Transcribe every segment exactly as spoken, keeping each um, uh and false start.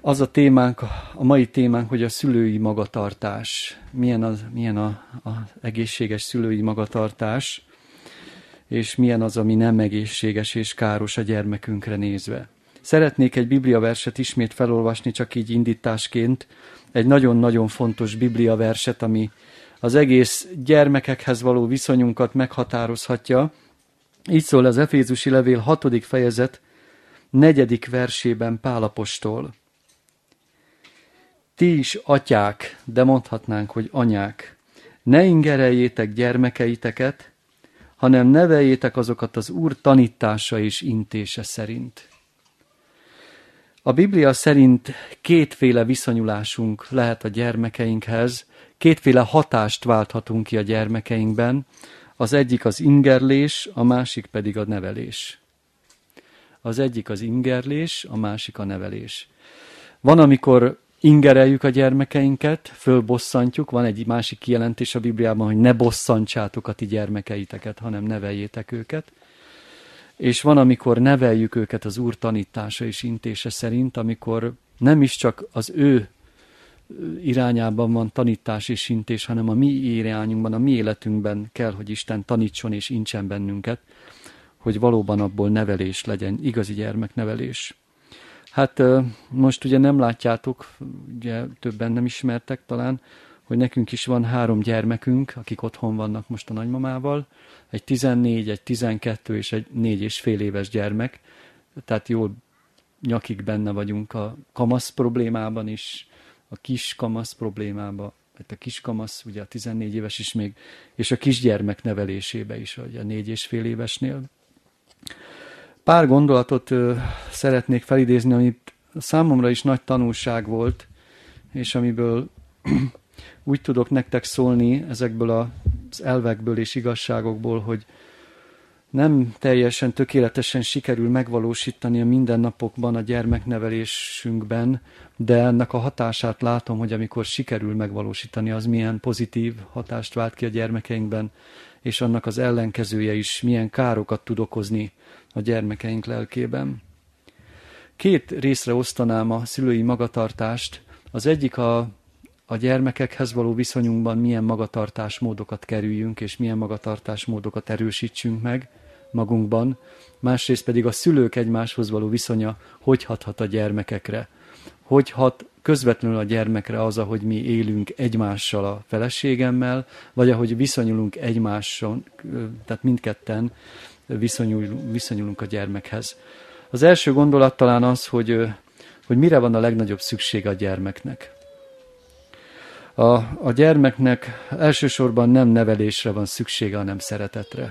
Az a témánk, a mai témánk, hogy a szülői magatartás. Milyen az, milyen a, a egészséges szülői magatartás, és milyen az, ami nem egészséges és káros a gyermekünkre nézve. Szeretnék egy bibliaverset ismét felolvasni, csak így indításként. Egy nagyon-nagyon fontos bibliaverset, ami az egész gyermekekhez való viszonyunkat meghatározhatja. Így szól az Efézusi levél hatodik fejezet negyedik versében Pál apostol. Ti is atyák, de mondhatnánk, hogy anyák, ne ingereljétek gyermekeiteket, hanem neveljétek azokat az Úr tanítása és intése szerint. A Biblia szerint kétféle viszonyulásunk lehet a gyermekeinkhez, kétféle hatást válthatunk ki a gyermekeinkben, az egyik az ingerlés, a másik pedig a nevelés. Az egyik az ingerlés, a másik a nevelés. Van, amikor ingereljük a gyermekeinket, fölbosszantjuk, van egy másik kijelentés a Bibliában, hogy ne bosszantsátok a ti gyermekeiteket, hanem neveljétek őket. És van, amikor neveljük őket az Úr tanítása és intése szerint, amikor nem is csak az ő irányában van tanítás és intés, hanem a mi irányunkban, a mi életünkben kell, hogy Isten tanítson és intsen bennünket, hogy valóban abból nevelés legyen, igazi gyermeknevelés. Hát most ugye nem látjátok, ugye többen nem ismertek talán, hogy nekünk is van három gyermekünk, akik otthon vannak most a nagymamával, egy tizennégy, egy tizenkettő és egy négy és fél éves gyermek, tehát jól nyakig benne vagyunk a kamasz problémában is, a kis kamasz problémában, a kis kamasz, ugye a tizennégy éves is még, és a kisgyermek nevelésébe is, ugye a négy és fél évesnél. Pár gondolatot ö, szeretnék felidézni, amit számomra is nagy tanulság volt, és amiből úgy tudok nektek szólni ezekből az elvekből és igazságokból, hogy nem teljesen tökéletesen sikerül megvalósítani a mindennapokban, a gyermeknevelésünkben, de ennek a hatását látom, hogy amikor sikerül megvalósítani, az milyen pozitív hatást vált ki a gyermekeinkben, és annak az ellenkezője is milyen károkat tud okozni a gyermekeink lelkében. Két részre osztanám a szülői magatartást. Az egyik a, a gyermekekhez való viszonyunkban milyen magatartásmódokat kerüljünk, és milyen magatartásmódokat erősítsünk meg magunkban. Másrészt pedig a szülők egymáshoz való viszonya hogy hathat a gyermekekre. Hogy hat közvetlenül a gyermekre az, ahogy mi élünk egymással, a feleségemmel, vagy ahogy viszonyulunk egymással, tehát mindketten viszonyul, viszonyulunk a gyermekhez. Az első gondolat talán az, hogy, hogy mire van a legnagyobb szüksége a gyermeknek. A, a gyermeknek elsősorban nem nevelésre van szüksége, hanem szeretetre.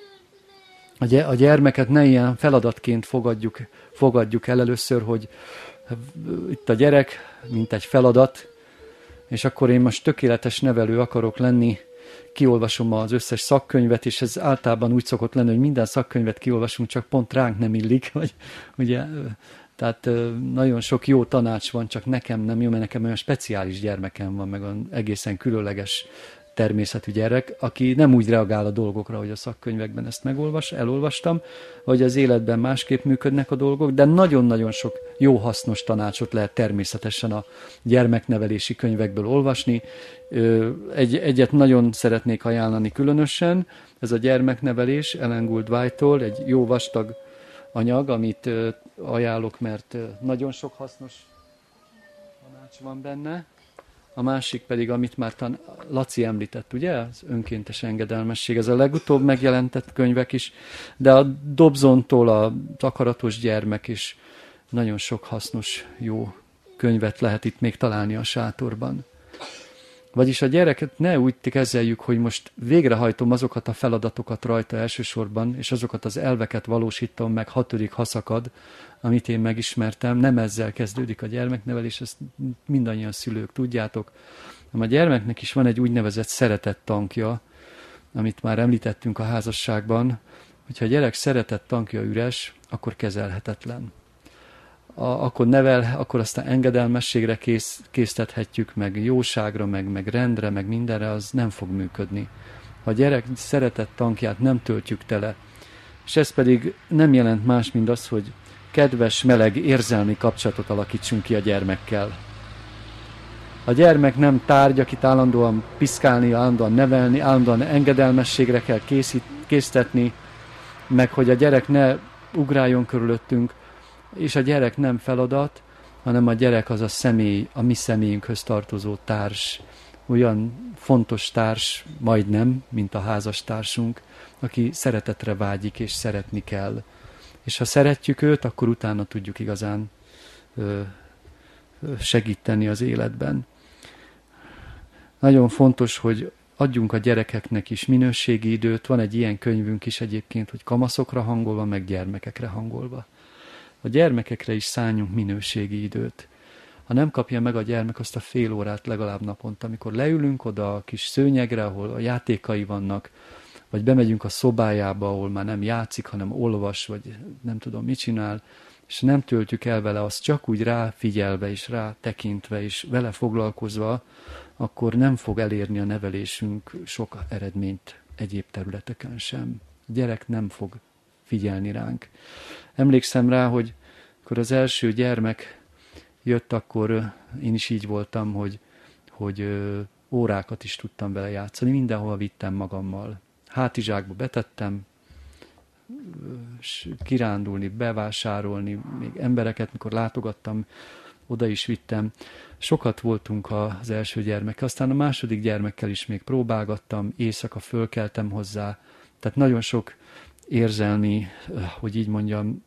A gyermeket ne ilyen feladatként fogadjuk, fogadjuk el először, hogy itt a gyerek, mint egy feladat, és akkor én most tökéletes nevelő akarok lenni, kiolvasom az összes szakkönyvet, és ez általában úgy szokott lenni, hogy minden szakkönyvet kiolvasunk, csak pont ránk nem illik, vagy ugye, tehát nagyon sok jó tanács van, csak nekem nem jó, mert nekem olyan speciális gyermekem van, meg olyan egészen különleges természetű gyerek, aki nem úgy reagál a dolgokra, hogy a szakkönyvekben ezt megolvas, elolvastam, vagy az életben másképp működnek a dolgok, de nagyon-nagyon sok jó hasznos tanácsot lehet természetesen a gyermeknevelési könyvekből olvasni. Egy, egyet nagyon szeretnék ajánlani különösen, ez a gyermeknevelés Ellen Gould White-tól, egy jó vastag anyag, amit ajánlok, mert nagyon sok hasznos tanács van benne. A másik pedig, amit már tan Laci említett, ugye? Az önkéntes engedelmesség. Ez a legutóbb megjelentett könyvek is, de a Dobsontól a Akaratos gyermek is nagyon sok hasznos, jó könyvet lehet itt még találni a sátorban. Vagyis a gyereket ne úgy kezeljük, hogy most végrehajtom azokat a feladatokat rajta elsősorban, és azokat az elveket valósítom meg hatodik haszakad, amit én megismertem. Nem ezzel kezdődik a gyermeknevelés, ezt mindannyian szülők tudjátok. A gyermeknek is van egy úgynevezett szeretett tankja, amit már említettünk a házasságban, hogyha a gyerek szeretett tankja üres, akkor kezelhetetlen. A, akkor nevel, akkor aztán engedelmességre kész, késztethetjük, meg jóságra, meg, meg rendre, meg mindenre, az nem fog működni. Ha a gyerek szeretett tankját nem töltjük tele, és ez pedig nem jelent más, mint az, hogy kedves, meleg, érzelmi kapcsolatot alakítsunk ki a gyermekkel. A gyermek nem tárgy, akit állandóan piszkálni, állandóan nevelni, állandóan engedelmességre kell készít, késztetni, meg hogy a gyerek ne ugráljon körülöttünk, és a gyerek nem feladat, hanem a gyerek az a személy, a mi személyünkhöz tartozó társ, olyan fontos társ, majdnem, mint a házastársunk, aki szeretetre vágyik és szeretni kell. És ha szeretjük őt, akkor utána tudjuk igazán ö, segíteni az életben. Nagyon fontos, hogy adjunk a gyerekeknek is minőségi időt. Van egy ilyen könyvünk is egyébként, hogy kamaszokra hangolva, meg gyermekekre hangolva. A gyermekekre is szálljunk minőségi időt. Ha nem kapja meg a gyermek azt a fél órát legalább naponta, amikor leülünk oda a kis szőnyegre, ahol a játékai vannak, vagy bemegyünk a szobájába, ahol már nem játszik, hanem olvas, vagy nem tudom mit csinál, és nem töltjük el vele azt csak úgy ráfigyelve és rá tekintve és vele foglalkozva, akkor nem fog elérni a nevelésünk sok eredményt egyéb területeken sem. A gyerek nem fog figyelni ránk. Emlékszem rá, hogy akkor az első gyermek jött, akkor én is így voltam, hogy, hogy órákat is tudtam vele játszani, mindenhol vittem magammal. Hátizsákba betettem, kirándulni, bevásárolni, még embereket, mikor látogattam, oda is vittem. Sokat voltunk az első gyermekkel, aztán a második gyermekkel is még próbálgattam, éjszaka fölkeltem hozzá, tehát nagyon sok érzelmi, hogy így mondjam,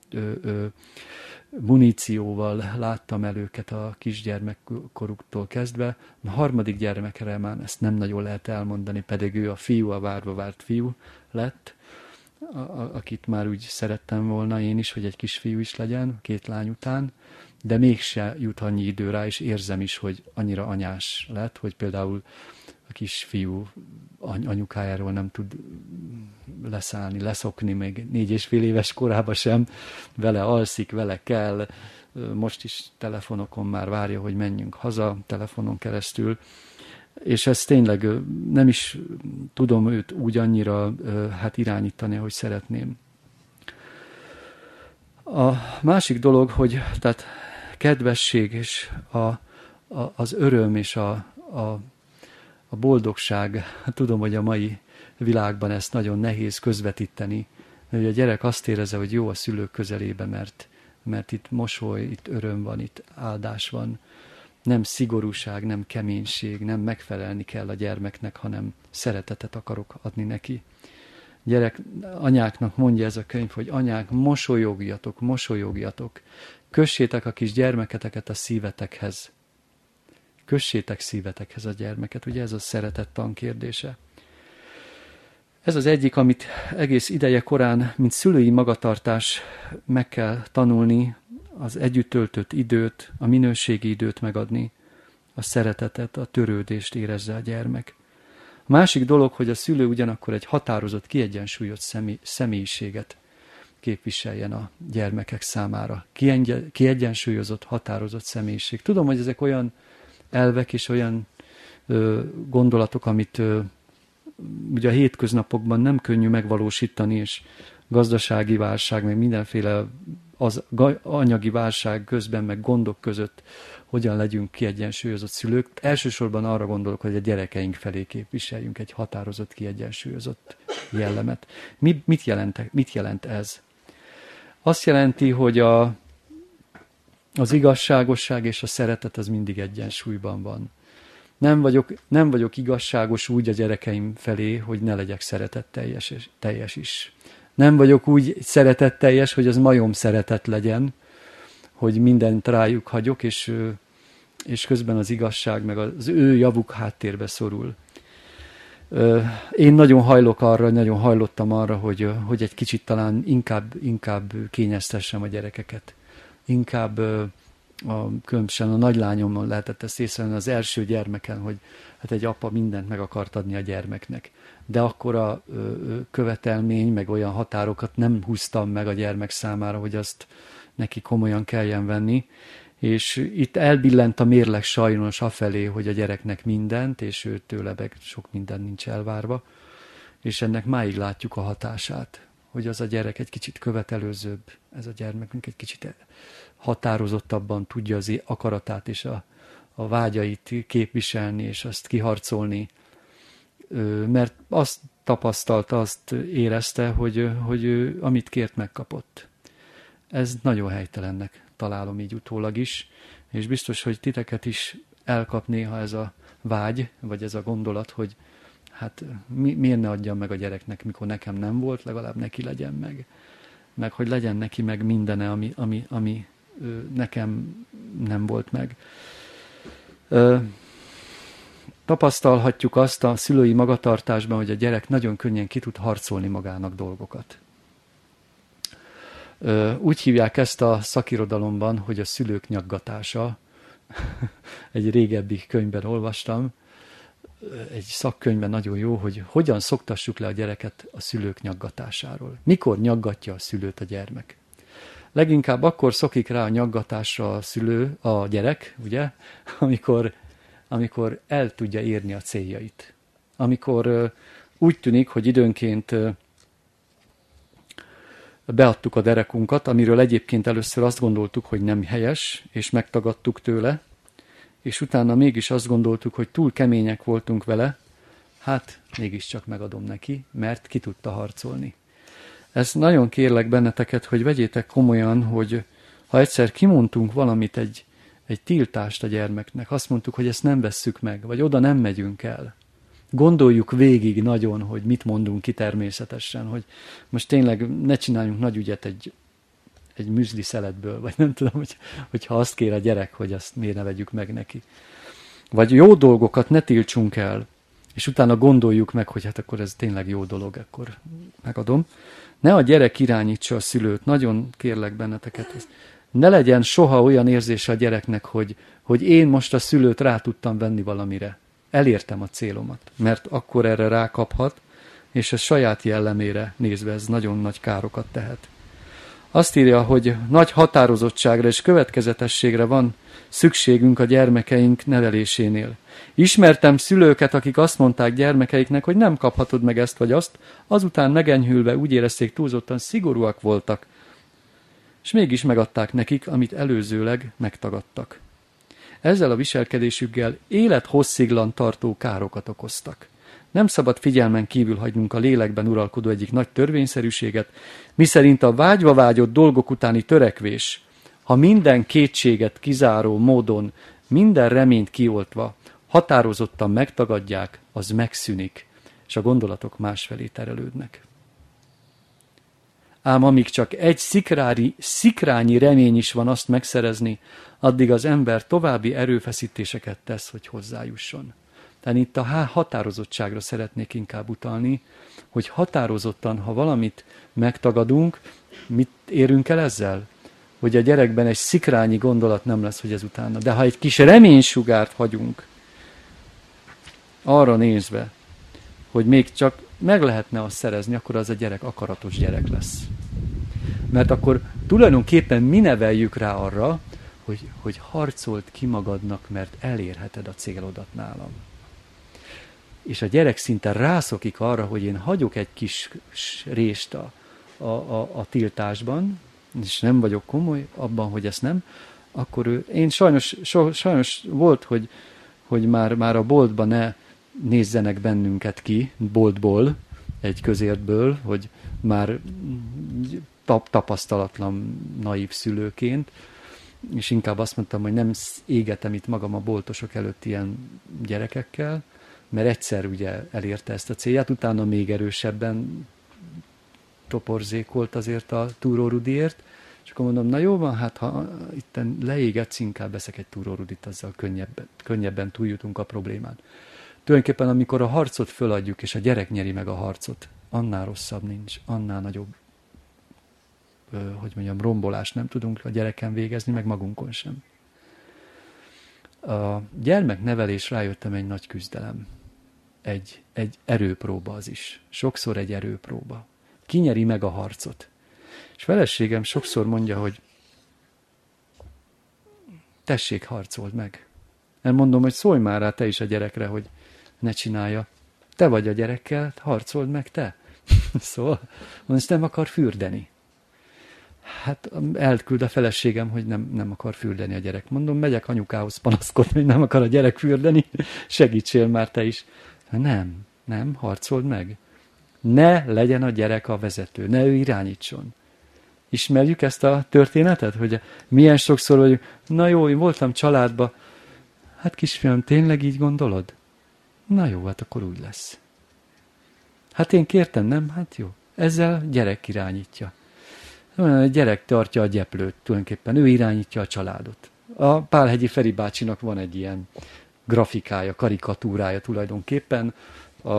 munícióval láttam el őket a kisgyermekkoruktól kezdve. A harmadik gyermekre már ezt nem nagyon lehet elmondani, pedig ő a fiú, a várva várt fiú lett, a, a, akit már úgy szerettem volna én is, hogy egy kisfiú is legyen, két lány után, de mégse jut annyi idő rá, és érzem is, hogy annyira anyás lett, hogy például a kisfiú anyukájáról nem tud leszállni, leszokni, még négy és fél éves korában sem, vele alszik, vele kell, most is telefonokon már várja, hogy menjünk haza, telefonon keresztül, és ez tényleg nem is tudom őt úgy annyira hát irányítani, ahogy szeretném. A másik dolog, hogy tehát kedvesség és a, a, az öröm és a, a, a boldogság, tudom, hogy a mai világban ezt nagyon nehéz közvetíteni, hogy a gyerek azt érezze, hogy jó a szülők közelébe, mert, mert itt mosoly, itt öröm van, itt áldás van. Nem szigorúság, nem keménység, nem megfelelni kell a gyermeknek, hanem szeretetet akarok adni neki. Gyerek, anyáknak mondja ez a könyv, hogy anyák, mosolyogjatok, mosolyogjatok, kössétek a kis gyermeketeket a szívetekhez. Kössétek szívetekhez a gyermeket, ugye ez a szeretet tankérdése. Ez az egyik, amit egész ideje korán, mint szülői magatartás meg kell tanulni, az együtt töltött időt, a minőségi időt megadni, a szeretetet, a törődést érezze a gyermek. A másik dolog, hogy a szülő ugyanakkor egy határozott, kiegyensúlyozott személy, személyiséget képviseljen a gyermekek számára. Kiegyensúlyozott, határozott személyiség. Tudom, hogy ezek olyan elvek és olyan ö, gondolatok, amit ö, ugye a hétköznapokban nem könnyű megvalósítani, és gazdasági válság, meg mindenféle az anyagi válság közben, meg gondok között hogyan legyünk kiegyensúlyozott szülők. Elsősorban arra gondolok, hogy a gyerekeink felé képviseljünk egy határozott, kiegyensúlyozott jellemet. Mi, mit, jelent, mit jelent ez? Azt jelenti, hogy a, az igazságosság és a szeretet az mindig egyensúlyban van. Nem vagyok, nem vagyok igazságos úgy a gyerekeim felé, hogy ne legyek szeretetteljes teljes is. Nem vagyok úgy szeretetteljes, hogy az majom szeretet legyen, hogy mindent rájuk hagyok, és, és közben az igazság, meg az ő javuk háttérbe szorul. Én nagyon hajlok arra, nagyon hajlottam arra, hogy, hogy egy kicsit talán inkább, inkább kényeztessem a gyerekeket. Inkább a, különösen a nagylányomon lehetett ezt észrevenni az első gyermeken, hogy hát egy apa mindent meg akart adni a gyermeknek. De akkor a követelmény, meg olyan határokat nem húztam meg a gyermek számára, hogy azt neki komolyan kelljen venni. És itt elbillent a mérleg sajnos afelé, hogy a gyereknek mindent, és őtől meg sok minden nincs elvárva. És ennek máig látjuk a hatását, hogy az a gyerek egy kicsit követelőzőbb, ez a gyermekünk egy kicsit határozottabban tudja az akaratát és a, a vágyait képviselni, és azt kiharcolni, mert azt tapasztalta, azt érezte, hogy, hogy ő, amit kért, megkapott. Ez nagyon helytelennek találom így utólag is, és biztos, hogy titeket is elkap néha ez a vágy, vagy ez a gondolat, hogy hát mi, miért ne adjam meg a gyereknek, mikor nekem nem volt, legalább neki legyen meg. Meg hogy legyen neki meg mindene, ami, ami, ami ö, nekem nem volt meg. Ö, tapasztalhatjuk azt a szülői magatartásban, hogy a gyerek nagyon könnyen ki tud harcolni magának dolgokat. Ö, úgy hívják ezt a szakirodalomban, hogy a szülők nyaggatása. Egy régebbi könyvben olvastam, egy szakkönyvben nagyon jó, hogy hogyan szoktassuk le a gyereket a szülők nyaggatásáról. Mikor nyaggatja a szülőt a gyermek? Leginkább akkor szokik rá a nyaggatásra a szülő, a gyerek, ugye, amikor, amikor el tudja érni a céljait. Amikor uh, úgy tűnik, hogy időnként uh, beadtuk a derekunkat, amiről egyébként először azt gondoltuk, hogy nem helyes, és megtagadtuk tőle, és utána mégis azt gondoltuk, hogy túl kemények voltunk vele, hát mégiscsak megadom neki, mert ki tudta harcolni. Ezt nagyon kérlek benneteket, hogy vegyétek komolyan, hogy ha egyszer kimondtunk valamit, egy, egy tiltást a gyermeknek, azt mondtuk, hogy ezt nem vesszük meg, vagy oda nem megyünk el. Gondoljuk végig nagyon, hogy mit mondunk ki természetesen, hogy most tényleg ne csináljunk nagy ügyet egy, egy műzli szeletből, vagy nem tudom, hogy, hogyha azt kér a gyerek, hogy azt miért ne vegyük meg neki. Vagy jó dolgokat ne tiltsunk el, és utána gondoljuk meg, hogy hát akkor ez tényleg jó dolog, akkor megadom. Ne a gyerek irányítsa a szülőt, nagyon kérlek benneteket. Ne legyen soha olyan érzése a gyereknek, hogy, hogy én most a szülőt rá tudtam venni valamire. Elértem a célomat, mert akkor erre rákaphat, és a saját jellemére nézve ez nagyon nagy károkat tehet. Azt írja, hogy nagy határozottságra és következetességre van szükségünk a gyermekeink nevelésénél. Ismertem szülőket, akik azt mondták gyermekeiknek, hogy nem kaphatod meg ezt vagy azt, azután megenyhülve úgy érezték, túlzottan szigorúak voltak, és mégis megadták nekik, amit előzőleg megtagadtak. Ezzel a viselkedésükkel élethossziglan tartó károkat okoztak. Nem szabad figyelmen kívül hagynunk a lélekben uralkodó egyik nagy törvényszerűséget, miszerint a vágyva vágyott dolgok utáni törekvés, ha minden kétséget kizáró módon, minden reményt kioltva, határozottan megtagadják, az megszűnik, és a gondolatok másfelé terelődnek. Ám amíg csak egy szikrári, szikrányi remény is van azt megszerezni, addig az ember további erőfeszítéseket tesz, hogy hozzájusson. Tehát itt a határozottságra szeretnék inkább utalni, hogy határozottan, ha valamit megtagadunk, mit érünk el ezzel? Hogy a gyerekben egy szikrányi gondolat nem lesz, hogy ez utána. De ha egy kis reménysugárt hagyunk, arra nézve, hogy még csak meg lehetne azt szerezni, akkor az a gyerek akaratos gyerek lesz. Mert akkor tulajdonképpen mi neveljük rá arra, hogy, hogy harcold ki magadnak, mert elérheted a célodat nálam. És a gyerek szinte rászokik arra, hogy én hagyok egy kis rést a, a, a, a tiltásban, és nem vagyok komoly abban, hogy ezt nem, akkor ő, én sajnos, so, sajnos volt, hogy, hogy már, már a boltban ne nézzenek bennünket ki, boltból, egy közértből, hogy már tap, tapasztalatlan, naív szülőként, és inkább azt mondtam, hogy nem égetem itt magam a boltosok előtt ilyen gyerekekkel, mert egyszer ugye elérte ezt a célját, utána még erősebben toporzékolt azért a túrórudiért, és akkor mondom, na jó van, hát ha itten leégetsz, inkább veszek egy túrórudit, azzal könnyebben, könnyebben túljutunk a problémán. Tulajdonképpen amikor a harcot föladjuk, és a gyerek nyeri meg a harcot, annál rosszabb nincs, annál nagyobb, hogy mondjam, rombolást nem tudunk a gyereken végezni, meg magunkon sem. A gyermeknevelés, rájöttem, egy nagy küzdelem. Egy, egy erőpróba az is. Sokszor egy erőpróba. Ki nyeri meg a harcot? És feleségem sokszor mondja, hogy tessék, harcold meg. Nem mondom, hogy szólj már rá te is a gyerekre, hogy ne csinálja. Te vagy a gyerekkel, harcold meg te. Szóval most nem akar fürdeni. Hát elküld a feleségem, hogy nem, nem akar fürdeni a gyerek. Mondom, megyek anyukához panaszkodni, hogy nem akar a gyerek fürdeni, segítsél már te is. Nem, nem, harcold meg. Ne legyen a gyerek a vezető, ne ő irányítson. Ismerjük ezt a történetet, hogy milyen sokszor vagyunk, na jó, én voltam családba, hát kisfiam, tényleg így gondolod? Na jó, hát akkor úgy lesz. Hát én kértem, nem? Hát jó. Ezzel gyerek irányítja. A gyerek tartja a gyeplőt, tulajdonképpen ő irányítja a családot. A Pálhegyi Feri bácsinak van egy ilyen grafikája, karikatúrája tulajdonképpen. A,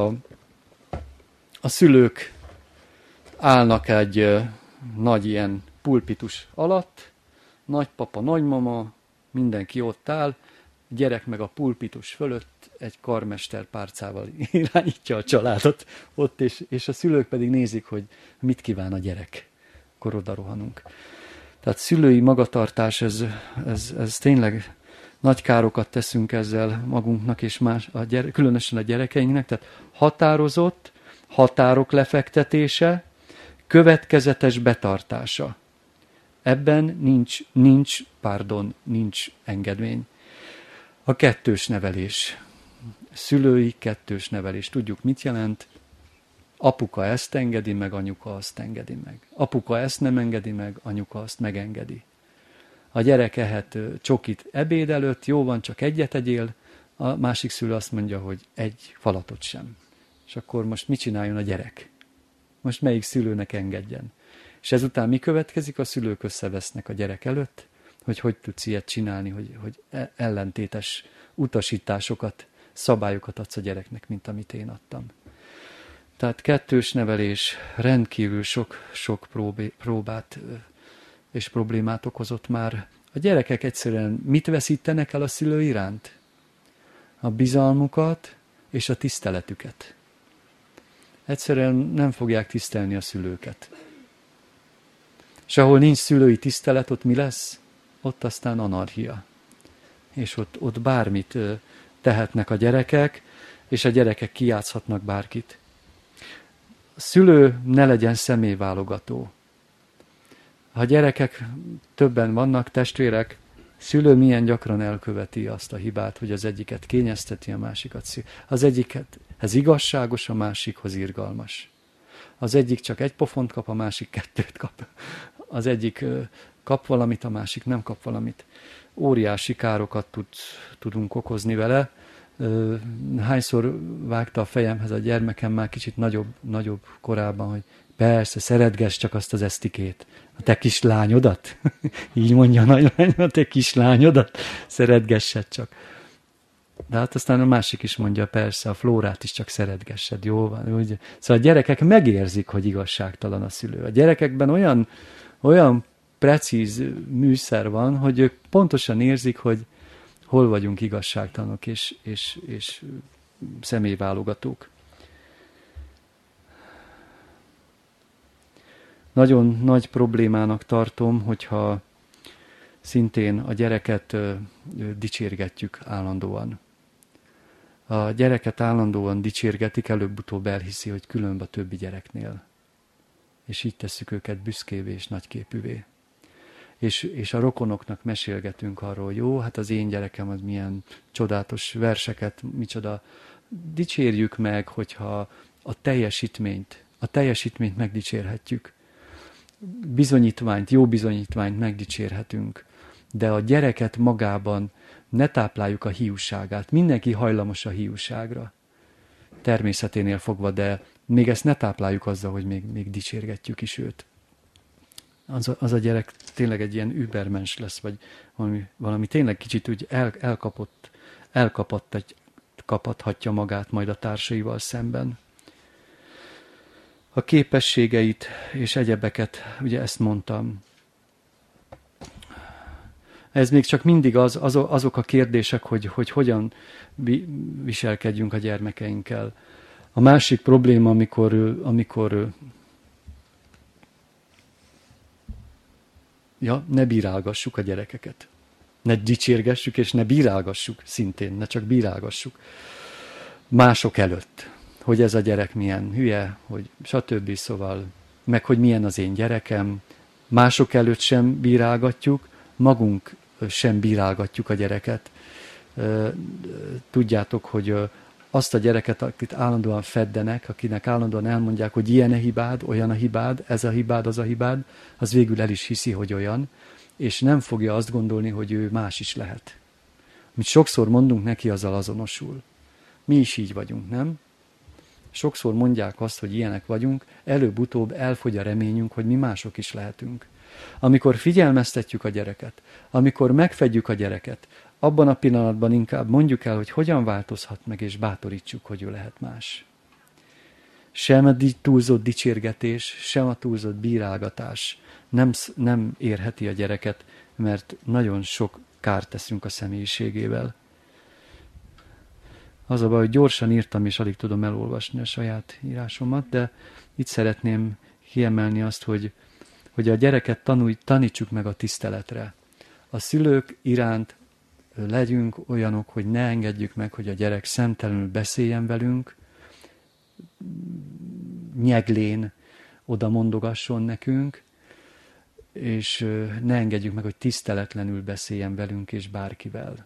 a szülők állnak egy ö, nagy ilyen pulpitus alatt, nagypapa, nagymama, mindenki ott áll, gyerek meg a pulpitus fölött egy karmester párcával irányítja a családot ott, és, és a szülők pedig nézik, hogy mit kíván a gyerek. Akkor oda rohanunk. Tehát szülői magatartás, ez, ez, ez tényleg nagy károkat teszünk ezzel magunknak, és más, a gyere, különösen a gyerekeinknek. Tehát határozott, határok lefektetése, következetes betartása. Ebben nincs, nincs, pardon, nincs engedmény. A kettős nevelés. Szülői kettős nevelés. Tudjuk, mit jelent? Apuka ezt engedi meg, anyuka azt engedi meg. Apuka ezt nem engedi meg, anyuka azt megengedi. A gyerek ehet csokit ebéd előtt, jó van, csak egyet egyél, a másik szülő azt mondja, hogy egy falatot sem. És akkor most mit csináljon a gyerek? Most melyik szülőnek engedjen? És ezután mi következik? A szülők összevesznek a gyerek előtt, hogy hogy tudsz ilyet csinálni, hogy, hogy ellentétes utasításokat, szabályokat adsz a gyereknek, mint amit én adtam. Tehát kettős nevelés rendkívül sok, sok próbé, próbát és problémát okozott már. A gyerekek egyszerűen mit veszítenek el a szülő iránt? A bizalmukat és a tiszteletüket. Egyszerűen nem fogják tisztelni a szülőket. És ahol nincs szülői tisztelet, ott mi lesz? Ott aztán anarchia. És ott, ott bármit tehetnek a gyerekek, és a gyerekek kijátszhatnak bárkit. A szülő ne legyen személyválogató. Ha gyerekek többen vannak, testvérek, szülő milyen gyakran elköveti azt a hibát, hogy az egyiket kényezteti, a másikat szív. Az egyiket, ez igazságos, a másikhoz irgalmas. Az egyik csak egy pofont kap, a másik kettőt kap. Az egyik kap valamit, a másik nem kap valamit. Óriási károkat tud, tudunk okozni vele. Hányszor vágta a fejemhez a gyermekem már kicsit nagyobb, nagyobb korában, hogy persze, szeretgess csak azt az esztikét. A te kislányodat? Így mondja a nagylány, a te kislányodat? Szeretgessed csak. De hát aztán a másik is mondja, persze, a Flórát is csak szeretgessed, jó van. Úgy. Szóval a gyerekek megérzik, hogy igazságtalan a szülő. A gyerekekben olyan, olyan precíz műszer van, hogy ők pontosan érzik, hogy hol vagyunk igazságtalanok és, és, és személyválogatók. Nagyon nagy problémának tartom, hogyha szintén a gyereket ö, ö, dicsérgetjük állandóan. A gyereket állandóan dicsérgetik, előbb-utóbb elhiszi, hogy különb a többi gyereknél. És így tesszük őket büszkévé és nagyképűvé. És, és a rokonoknak mesélgetünk arról, jó, hát az én gyerekem az milyen csodálatos verseket, micsoda. Dicsérjük meg, hogyha a teljesítményt, a teljesítményt megdicsérhetjük. Bizonyítványt, jó bizonyítványt megdicsérhetünk, de a gyereket magában ne tápláljuk a hiúságát. Mindenki hajlamos a hiúságra, természeténél fogva, de még ezt ne tápláljuk azzal, hogy még, még dicsérgetjük is őt. Az a, az a gyerek tényleg egy ilyen übermens lesz, vagy valami, valami tényleg kicsit úgy el, elkapott, elkapott egy, kapathatja magát majd a társaival szemben. A képességeit és egyebeket, ugye ezt mondtam. Ez még csak mindig az, az, azok a kérdések, hogy, hogy hogyan viselkedjünk a gyermekeinkkel. A másik probléma, amikor, amikor ja, ne bírálgassuk a gyerekeket. Ne dicsérgessük, és ne bírálgassuk szintén, ne csak bírálgassuk. Mások előtt. hogy ez a gyerek milyen hülye, hogy stb. Szóval, meg hogy milyen az én gyerekem. Mások előtt sem bírálgatjuk, magunk sem bírálgatjuk a gyereket. Tudjátok, hogy azt a gyereket, akit állandóan feddenek, akinek állandóan elmondják, hogy ilyen a hibád, olyan a hibád, ez a hibád, az a hibád, az végül el is hiszi, hogy olyan, és nem fogja azt gondolni, hogy ő más is lehet. Amit sokszor mondunk neki, azzal azonosul. Mi is így vagyunk, nem? Sokszor mondják azt, hogy ilyenek vagyunk, előbb-utóbb elfogy a reményünk, hogy mi mások is lehetünk. Amikor figyelmeztetjük a gyereket, amikor megfedjük a gyereket, abban a pillanatban inkább mondjuk el, hogy hogyan változhat meg, és bátorítsuk, hogy ő lehet más. Sem a túlzott dicsérgetés, sem a túlzott bírálgatás nem, nem érheti a gyereket, mert nagyon sok kárt teszünk a személyiségével. Az a baj, hogy gyorsan írtam, és alig tudom elolvasni a saját írásomat, de itt szeretném kiemelni azt, hogy, hogy a gyereket tanulj, tanítsuk meg a tiszteletre. A szülők iránt legyünk olyanok, hogy ne engedjük meg, hogy a gyerek szemtelenül beszéljen velünk, nyeglén oda mondogasson nekünk, és ne engedjük meg, hogy tiszteletlenül beszéljen velünk és bárkivel.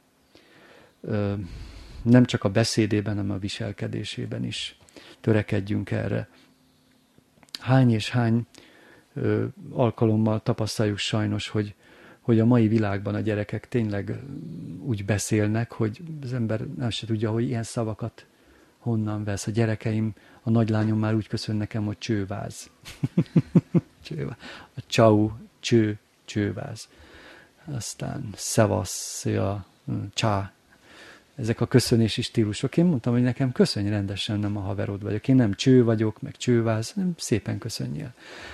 Nem csak a beszédében, hanem a viselkedésében is törekedjünk erre. Hány és hány alkalommal tapasztaljuk sajnos, hogy hogy a mai világban a gyerekek tényleg úgy beszélnek, hogy az ember nem se tudja, hogy ilyen szavakat honnan vesz. A gyerekeim, a nagylányom már úgy köszön nekem, hogy csőváz. Csőváz. A csau, cső, csőváz. Aztán szevasz, a csá. Ezek a köszönési stílusok. Én mondtam, hogy nekem köszönj rendesen, nem a haverod vagyok. Én nem cső vagyok, meg csőváz, nem szépen köszönjél.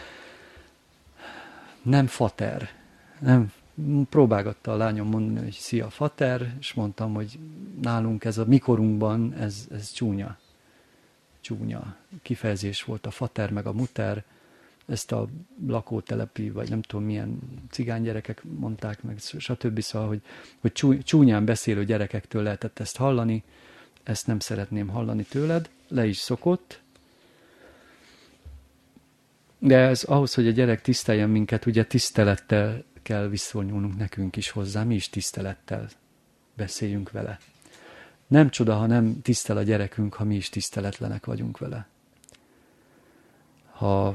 Nem fater. Nem, próbálgatta a lányom mondani, hogy szia fater, és mondtam, hogy nálunk ez a mikorunkban ez, ez csúnya. Csúnya kifejezés volt a fater meg a muter, ezt a lakótelepi, vagy nem tudom milyen cigánygyerekek mondták meg, stb. Szóval, hogy, hogy csúnyán beszélő gyerekektől lehetett ezt hallani, ezt nem szeretném hallani tőled, le is szokott. De ez ahhoz, hogy a gyerek tiszteljen minket, ugye tisztelettel kell viszonyulnunk nekünk is hozzá, mi is tisztelettel beszéljünk vele. Nem csoda, ha nem tisztel a gyerekünk, ha mi is tiszteletlenek vagyunk vele. Ha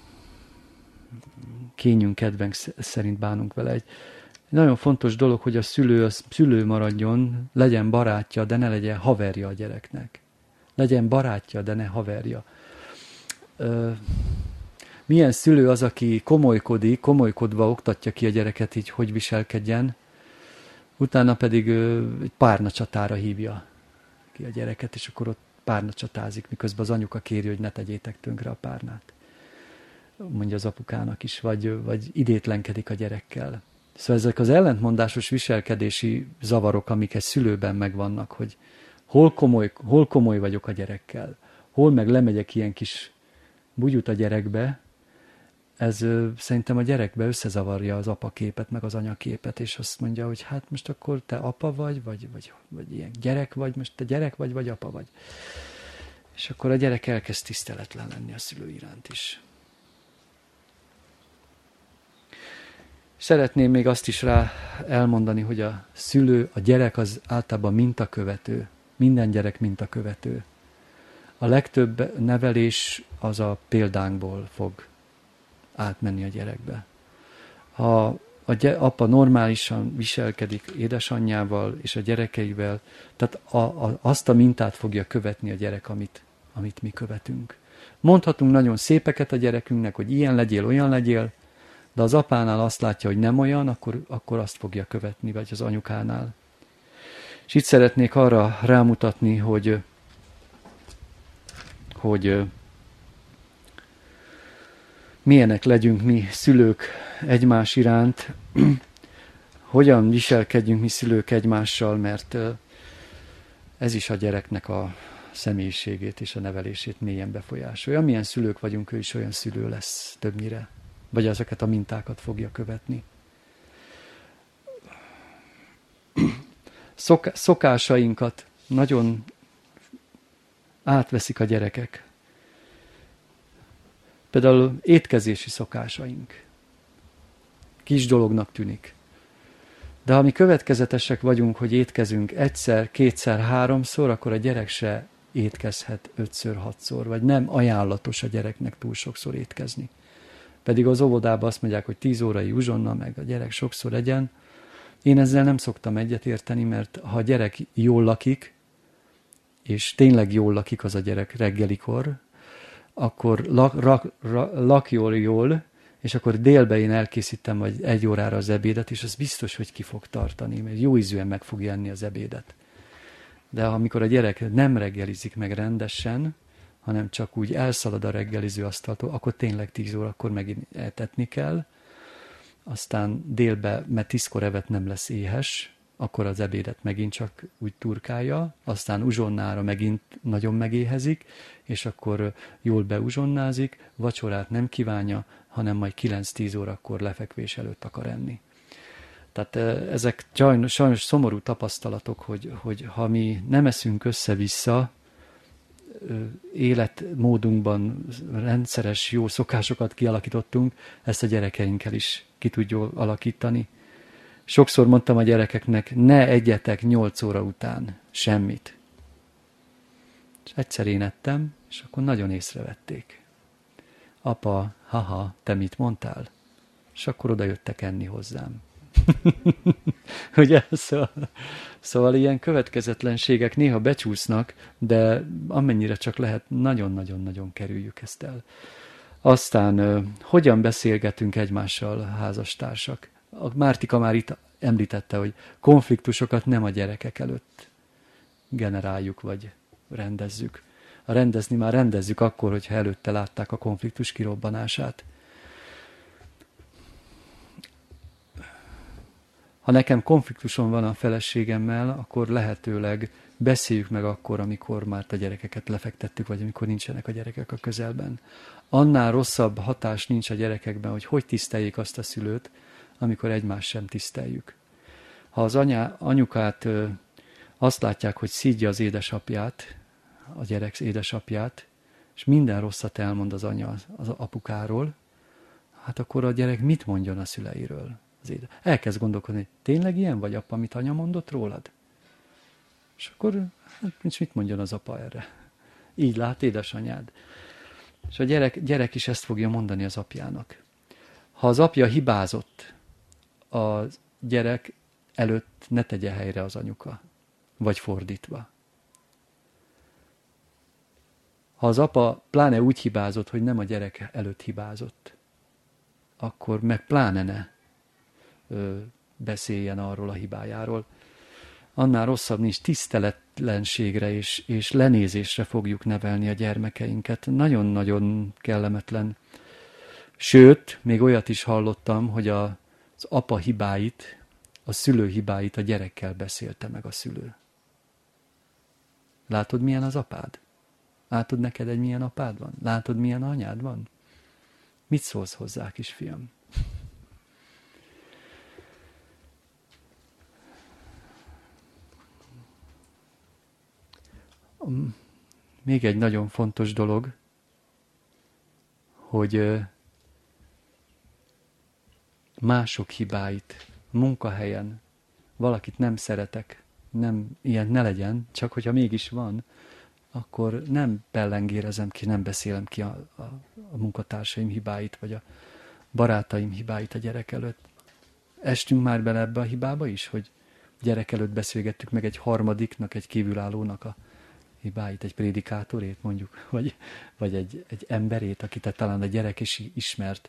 kényünk, kedvenk szerint bánunk vele. Egy nagyon fontos dolog, hogy a szülő, a szülő maradjon, legyen barátja, de ne legyen haverja a gyereknek. Legyen barátja, de ne haverja. Ö, milyen szülő az, aki komolykodik, komolykodva oktatja ki a gyereket így, hogy viselkedjen, utána pedig ö, egy párnacsatára hívja ki a gyereket, és akkor ott párnacsatázik, miközben az anyuka kéri, hogy ne tegyétek tönkre a párnát. Mondja az apukának is, vagy, vagy idétlenkedik a gyerekkel. Szóval ezek az ellentmondásos viselkedési zavarok, amik egy szülőben megvannak, hogy hol komoly, hol komoly vagyok a gyerekkel, hol meg lemegyek ilyen kis bugyut a gyerekbe, ez ö, szerintem a gyerekbe összezavarja az apaképet, meg az anyaképet, és azt mondja, hogy hát most akkor te apa vagy, vagy, vagy, vagy ilyen gyerek vagy, most te gyerek vagy, vagy apa vagy. És akkor a gyerek elkezd tiszteletlen lenni a szülő iránt is. Szeretném még azt is rá elmondani, hogy a szülő, a gyerek az általában mintakövető. Minden gyerek mintakövető. A legtöbb nevelés az a példánkból fog átmenni a gyerekbe. Ha a gy- apa normálisan viselkedik édesanyjával és a gyerekeivel, tehát a, a, azt a mintát fogja követni a gyerek, amit, amit mi követünk. Mondhatunk nagyon szépeket a gyerekünknek, hogy ilyen legyél, olyan legyél, de az apánál azt látja, hogy nem olyan, akkor, akkor azt fogja követni, vagy az anyukánál. És itt szeretnék arra rámutatni, hogy, hogy milyenek legyünk mi szülők egymás iránt, hogyan viselkedjünk mi szülők egymással, mert ez is a gyereknek a személyiségét és a nevelését mélyen befolyásolja. Milyen szülők vagyunk, ő is olyan szülő lesz többnyire. Vagy ezeket a mintákat fogja követni. Szok- szokásainkat nagyon átveszik a gyerekek. Például étkezési szokásaink. Kis dolognak tűnik. De ha mi következetesek vagyunk, hogy étkezünk egyszer, kétszer, háromszor, akkor a gyerek se étkezhet ötször, hatszor, vagy nem ajánlatos a gyereknek túl sokszor étkezni. Pedig az óvodában azt mondják, hogy tíz órai uzsonna, meg a gyerek sokszor egyen. Én ezzel nem szoktam egyetérteni, mert ha a gyerek jól lakik, és tényleg jól lakik az a gyerek reggelikor, akkor lak, rak, rak, lakjól jól, és akkor délben én elkészítem vagy egy órára az ebédet, és az biztos, hogy ki fog tartani, mert jó ízűen meg fog enni az ebédet. De amikor a gyerek nem reggelizik meg rendesen, hanem csak úgy elszalad a reggeliző asztaltól, akkor tényleg tíz órakor megint etetni kell, aztán délbe, mert tízkor evett nem lesz éhes, akkor az ebédet megint csak úgy turkálja, aztán uzsonnára megint nagyon megéhezik, és akkor jól beuzsonnázik, vacsorát nem kívánja, hanem majd kilenc-tíz órakor lefekvés előtt akar enni. Tehát ezek sajnos, sajnos szomorú tapasztalatok, hogy, hogy ha mi nem eszünk össze-vissza, életmódunkban rendszeres jó szokásokat kialakítottunk, ezt a gyerekeinkkel is ki tudjuk alakítani. Sokszor mondtam a gyerekeknek, ne egyetek nyolc óra után semmit. És egyszer én ettem, és akkor nagyon észrevették. Apa, haha, te mit mondtál? És akkor oda jöttek enni hozzám. Ugye? Szóval, szóval ilyen következetlenségek néha becsúsznak, de amennyire csak lehet, nagyon-nagyon-nagyon kerüljük ezt el. Aztán hogyan beszélgetünk egymással, házastársak? A Mártika már itt említette, hogy konfliktusokat nem a gyerekek előtt generáljuk, vagy rendezzük. A rendezni már rendezzük akkor, hogyha előtte látták a konfliktus kirobbanását. Ha nekem konfliktusom van a feleségemmel, akkor lehetőleg beszéljük meg akkor, amikor már a gyerekeket lefektettük, vagy amikor nincsenek a gyerekek a közelben. Annál rosszabb hatás nincs a gyerekekben, hogy hogy tiszteljék azt a szülőt, amikor egymást sem tiszteljük. Ha az anyá, anyukát ö, azt látják, hogy szídja az édesapját, a gyerek édesapját, és minden rosszat elmond az anya az apukáról, hát akkor a gyerek mit mondjon a szüleiről? Az édes. Elkezd gondolkodni, hogy tényleg ilyen vagy, apa, amit anya mondott rólad? És akkor hát, mit mondjon az apa erre? Így lát édesanyád. És a gyerek, gyerek is ezt fogja mondani az apjának. Ha az apja hibázott, a gyerek előtt ne tegye helyre az anyuka, vagy fordítva. Ha az apa pláne úgy hibázott, hogy nem a gyerek előtt hibázott, akkor meg pláne ne ö, beszéljen arról a hibájáról. Annál rosszabb nincs, tiszteletlenségre és, és lenézésre fogjuk nevelni a gyermekeinket. Nagyon-nagyon kellemetlen. Sőt, még olyat is hallottam, hogy a, az apa hibáit, a szülő hibáit a gyerekkel beszélte meg a szülő. Látod, milyen az apád? Látod neked, egy milyen apád van? Látod, milyen anyád van? Mit szólsz hozzá, kisfiam? Még egy nagyon fontos dolog, hogy mások hibáit, munkahelyen valakit nem szeretek, nem, ilyen ne legyen, csak hogyha mégis van, akkor nem pellengérezem ki, nem beszélem ki a, a, a munkatársaim hibáit, vagy a barátaim hibáit a gyerek előtt. Estünk már bele ebbe a hibába is, hogy gyerek előtt beszélgettük meg egy harmadiknak, egy kívülállónak a hibáit, egy prédikátorét mondjuk, vagy, vagy egy, egy emberét, akit talán a gyerek is ismert.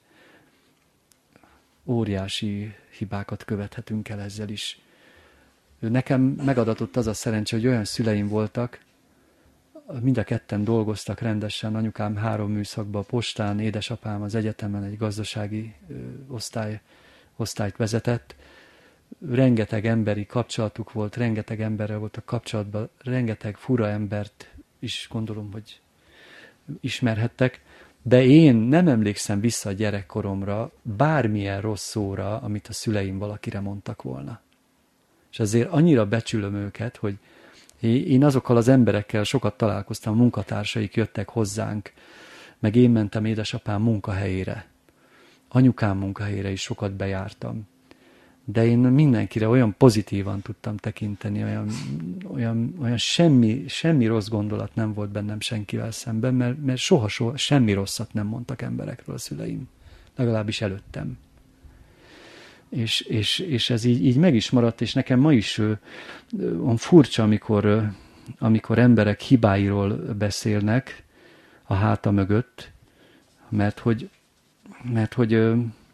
Óriási hibákat követhetünk el ezzel is. Nekem megadatott az a szerencse, hogy olyan szüleim voltak, mind a ketten dolgoztak rendesen, anyukám három műszakban, a postán, édesapám az egyetemen egy gazdasági ö, osztály, osztályt vezetett. Rengeteg emberi kapcsolatuk volt, rengeteg emberrel voltak kapcsolatban, rengeteg fura embert is gondolom, hogy ismerhettek, de én nem emlékszem vissza a gyerekkoromra bármilyen rossz szóra, amit a szüleim valakire mondtak volna. És azért annyira becsülöm őket, hogy Én azokkal az emberekkel sokat találkoztam, munkatársaik jöttek hozzánk, meg én mentem édesapám munkahelyére. Anyukám munkahelyére is sokat bejártam. De én mindenkire olyan pozitívan tudtam tekinteni, olyan, olyan, olyan semmi, semmi rossz gondolat nem volt bennem senkivel szemben, mert, mert soha, soha semmi rosszat nem mondtak emberekről a szüleim. Legalábbis előttem. És, és, és ez így, így meg is maradt, és nekem ma is olyan furcsa, amikor, amikor emberek hibáiról beszélnek a háta mögött, mert hogy, mert hogy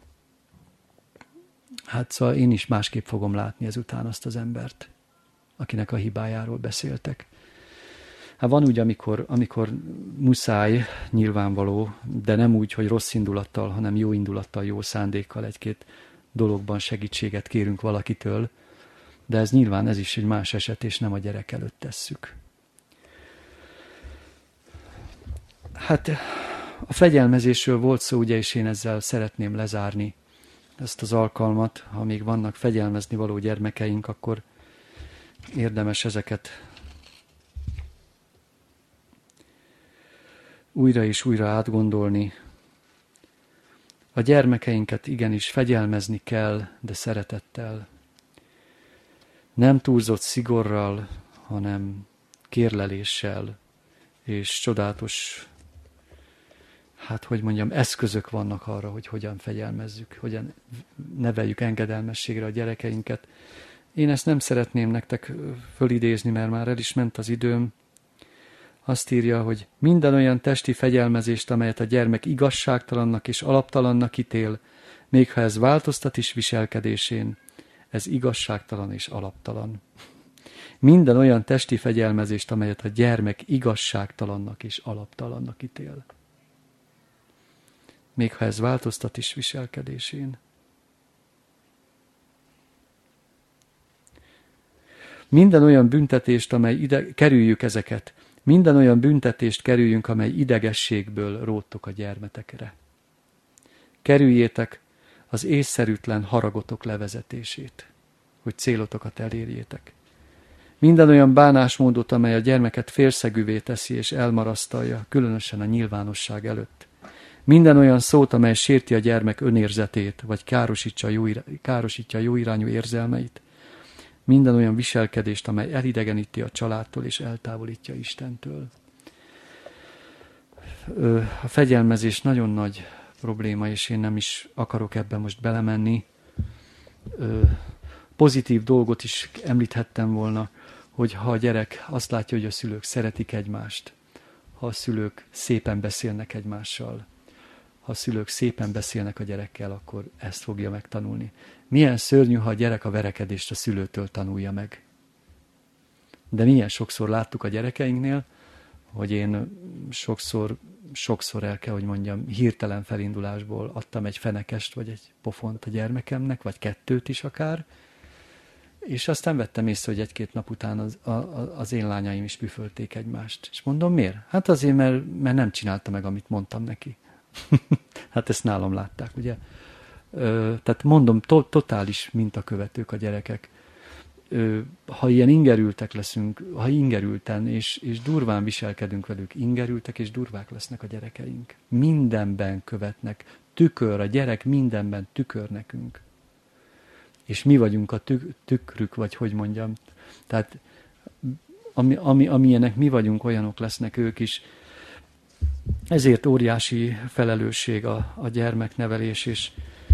hát szóval én is másképp fogom látni ezután azt az embert, akinek a hibájáról beszéltek. Hát van úgy, amikor, amikor muszáj, nyilvánvaló, de nem úgy, hogy rossz indulattal, hanem jó indulattal, jó szándékkal egy-két dologban segítséget kérünk valakitől, de ez nyilván ez is egy más eset, és nem a gyerek előtt tesszük. Hát a fegyelmezésről volt szó, ugye, és én ezzel szeretném lezárni ezt az alkalmat. Ha még vannak fegyelmezni való gyermekeink, akkor érdemes ezeket újra és újra átgondolni. A gyermekeinket igenis fegyelmezni kell, de szeretettel. Nem túlzott szigorral, hanem kérleléssel, és csodálatos, hát hogy mondjam, eszközök vannak arra, hogy hogyan fegyelmezzük, hogyan neveljük engedelmességre a gyerekeinket. Én ezt nem szeretném nektek fölidézni, mert már el is ment az időm. Azt írja, hogy minden olyan testi fegyelmezést, amelyet a gyermek igazságtalannak és alaptalannak ítél, még ha ez változtat is viselkedésén, ez igazságtalan és alaptalan. Minden olyan testi fegyelmezést, amelyet a gyermek igazságtalannak és alaptalannak ítél, még ha ez változtat is viselkedésén. Minden olyan büntetést, amely ide, kerüljük ezeket, minden olyan büntetést kerüljünk, amely idegességből róttok a gyermetekre. Kerüljétek az észszerűtlen haragotok levezetését, hogy célotokat elérjétek. Minden olyan bánásmódot, amely a gyermeket félszegűvé teszi és elmarasztalja, különösen a nyilvánosság előtt. Minden olyan szót, amely sérti a gyermek önérzetét, vagy károsítja jó, károsítja jó irányú érzelmeit. Minden olyan viselkedést, amely elidegeníti a családtól és eltávolítja Istentől. A fegyelmezés nagyon nagy probléma, és én nem is akarok ebben most belemenni. Pozitív dolgot is említhettem volna, hogy ha a gyerek azt látja, hogy a szülők szeretik egymást, ha a szülők szépen beszélnek egymással, ha a szülők szépen beszélnek a gyerekkel, akkor ezt fogja megtanulni. Milyen szörnyű, ha a gyerek a verekedést a szülőtől tanulja meg. De milyen sokszor láttuk a gyerekeinknél, hogy én sokszor, sokszor el kell, hogy mondjam, hirtelen felindulásból adtam egy fenekest, vagy egy pofont a gyermekemnek, vagy kettőt is akár, és aztán vettem észre, hogy egy-két nap után az, a, az én lányaim is büfölték egymást. És mondom, miért? Hát azért, mert, mert nem csinálta meg, amit mondtam neki. Hát ezt nálam látták, ugye? Ö, tehát mondom, to, totális mintakövetők a gyerekek. Ö, ha ilyen ingerültek leszünk, ha ingerülten és, és durván viselkedünk velük, ingerültek és durvák lesznek a gyerekeink. Mindenben követnek. Tükör, a gyerek mindenben tükör nekünk. És mi vagyunk a tük, tükrük, vagy hogy mondjam. Tehát ami, ami, amilyenek mi vagyunk, olyanok lesznek ők is. Ezért óriási felelősség a, a gyermeknevelés, és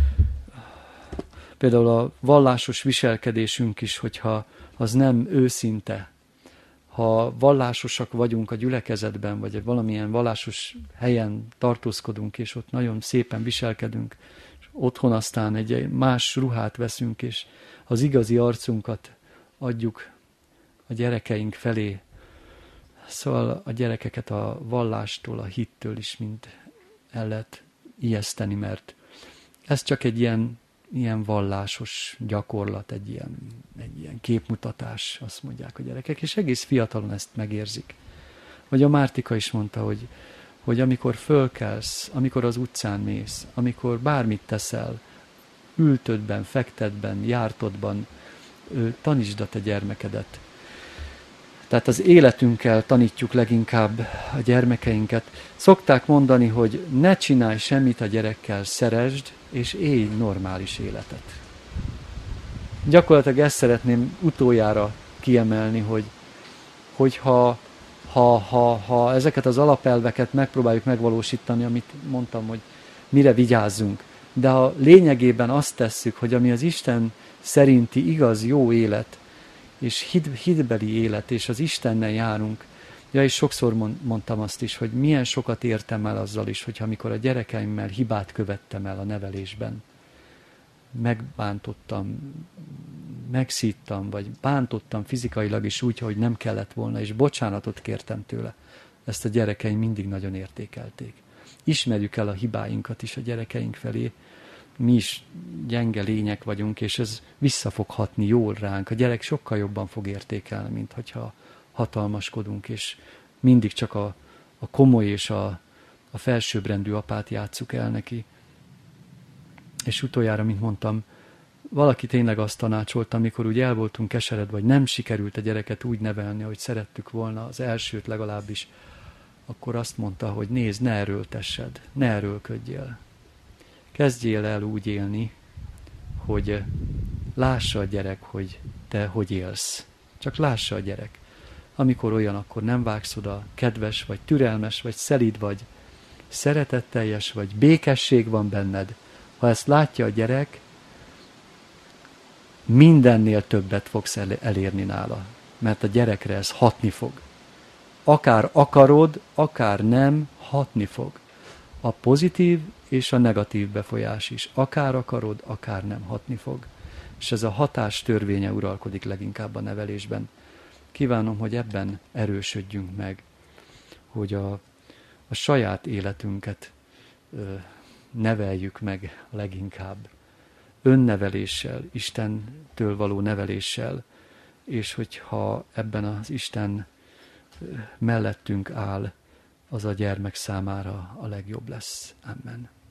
például a vallásos viselkedésünk is, hogyha az nem őszinte, ha vallásosak vagyunk a gyülekezetben, vagy valamilyen vallásos helyen tartózkodunk, és ott nagyon szépen viselkedünk, és otthon aztán egy más ruhát veszünk, és az igazi arcunkat adjuk a gyerekeink felé. Szóval a gyerekeket a vallástól, a hittől is mind el lehet ijeszteni, mert ez csak egy ilyen, ilyen vallásos gyakorlat, egy ilyen, egy ilyen képmutatás, azt mondják a gyerekek, és egész fiatalon ezt megérzik. Vagy a Mártika is mondta, hogy, hogy amikor fölkelsz, amikor az utcán mész, amikor bármit teszel, ültödben, fektetben, jártodban, tanítsd a te gyermekedet. Tehát az életünkkel tanítjuk leginkább a gyermekeinket. Szokták mondani, hogy ne csinálj semmit a gyerekkel, szeresd, és élj normális életet. Gyakorlatilag ezt szeretném utoljára kiemelni, hogy, hogy ha, ha, ha, ha ezeket az alapelveket megpróbáljuk megvalósítani, amit mondtam, hogy mire vigyázzunk, de ha lényegében azt tesszük, hogy ami az Isten szerinti igaz, jó élet, és hit, hitbeli élet, és az Istennel járunk. Ja, és sokszor mondtam azt is, hogy milyen sokat értem el azzal is, hogyha amikor a gyerekeimmel hibát követtem el a nevelésben, megbántottam, megszíttam, vagy bántottam fizikailag is úgy, hogy nem kellett volna, és bocsánatot kértem tőle. Ezt a gyerekeim mindig nagyon értékelték. Ismerjük el a hibáinkat is a gyerekeink felé. Mi is gyenge lények vagyunk, és ez vissza fog hatni jól ránk. A gyerek sokkal jobban fog értékelni, mint hogyha hatalmaskodunk, és mindig csak a, a komoly és a, a felsőbbrendű apát játsszuk el neki. És utoljára, mint mondtam, valaki tényleg azt tanácsolta, amikor úgy el voltunk keseredve, vagy nem sikerült a gyereket úgy nevelni, ahogy szerettük volna, az elsőt legalábbis, akkor azt mondta, hogy nézd, ne erőltessed, ne erőlködjél. Kezdjél el úgy élni, hogy lássa a gyerek, hogy te hogy élsz. Csak lássa a gyerek. Amikor olyan, akkor nem vágsz oda, kedves vagy, türelmes vagy, szelíd vagy, szeretetteljes vagy, békesség van benned. Ha ezt látja a gyerek, mindennél többet fogsz elérni nála, mert a gyerekre ez hatni fog. Akár akarod, akár nem, hatni fog. A pozitív és a negatív befolyás is. Akár akarod, akár nem, hatni fog. És ez a hatás törvénye uralkodik leginkább a nevelésben. Kívánom, hogy ebben erősödjünk meg, hogy a, a saját életünket ö, neveljük meg leginkább. Önneveléssel, Istentől való neveléssel, és hogyha ebben az Isten mellettünk áll, az a gyermek számára a legjobb lesz. Amen.